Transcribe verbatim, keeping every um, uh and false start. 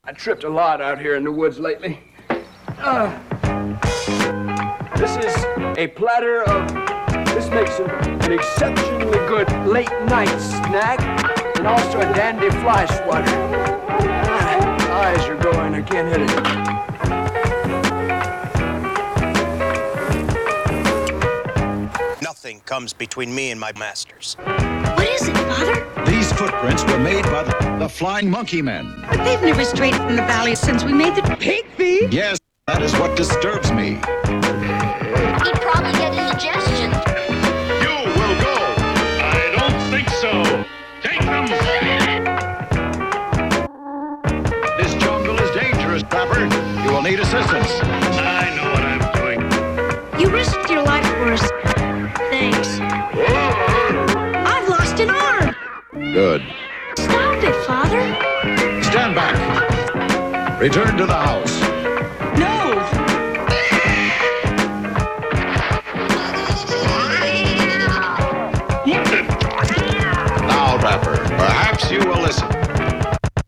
I tripped a lot out here in the woods lately. Uh, this is a platter of... This makes an, an exceptionally good late-night snack, and also a dandy fly swatter. Ah, eyes are going, I can't hit it. Nothing comes between me and my masters. What is it, Father? These footprints were made by the, the Flying Monkey Men. But they've never strayed from the valley since we made the pig feed. Yes, that is what disturbs me. He'd probably get indigestion. You will go. I don't think so. Take them. This jungle is dangerous, Trapper. You will need assistance. I know what I'm doing. You risked your life for us. Thanks. I've lost an arm. Good. Stop it, Father. Stand back. Return to the house. No. Now, Trapper, perhaps you will listen.